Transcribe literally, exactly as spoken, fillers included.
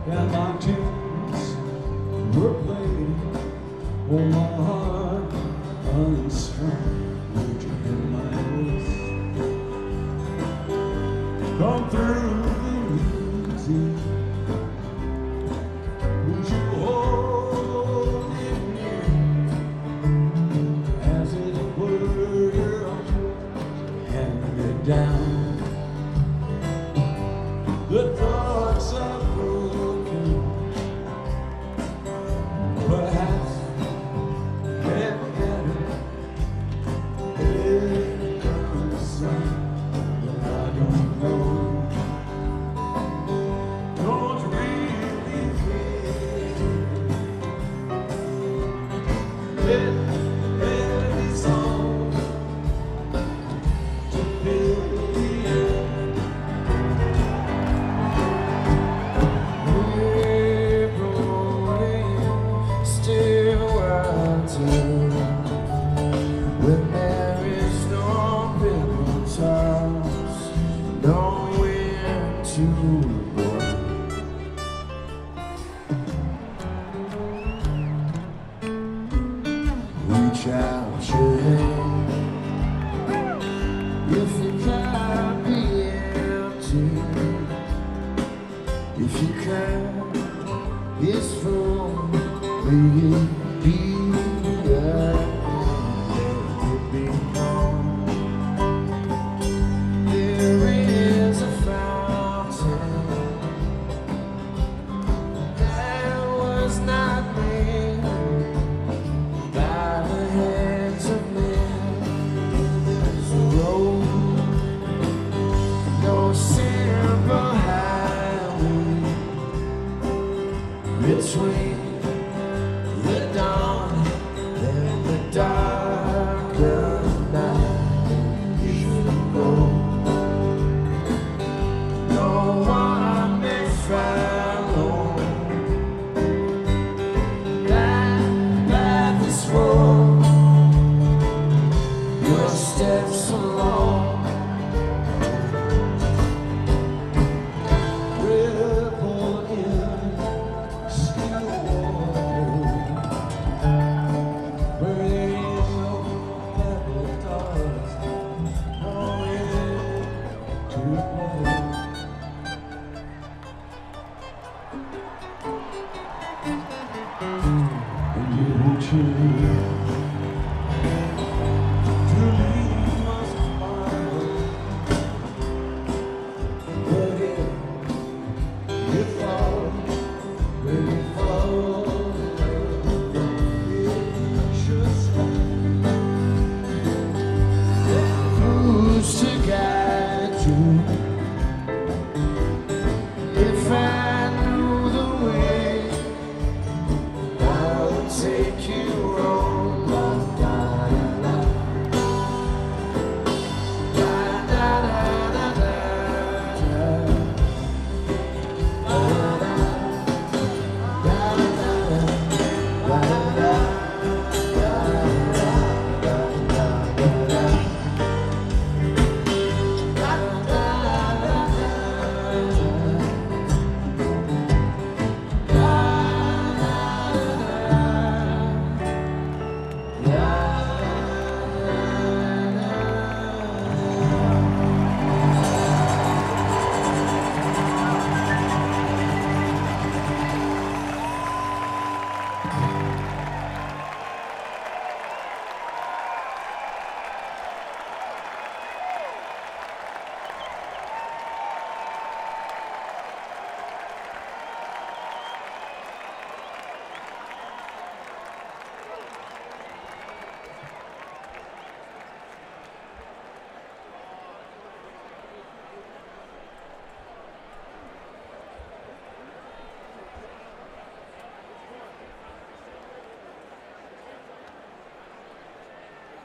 and my tunes were played. Oh, my heart unstrung. Would you hear my voice come through the music? Would you hold it near as it were hand me down? The thoughts are broken, perhaps never better. It comes some that I don't know. Don't really care. Let every song to fill the air. When there is no paper towels, nowhere to go. Reach out your hand if you can't be empty. If you can, it's for me. Be there. There is a fountain that was not made by the hands of men. There's a road, no simple highway between the dawn and the dark of night. You go, no one may follow. That path is full, your steps alone. Ripple in still water, where there is no pebble stars, nowhere to play. And you choose to leave us tomorrow, but if you fall, when you fall, it should stand. Who's to guide you if I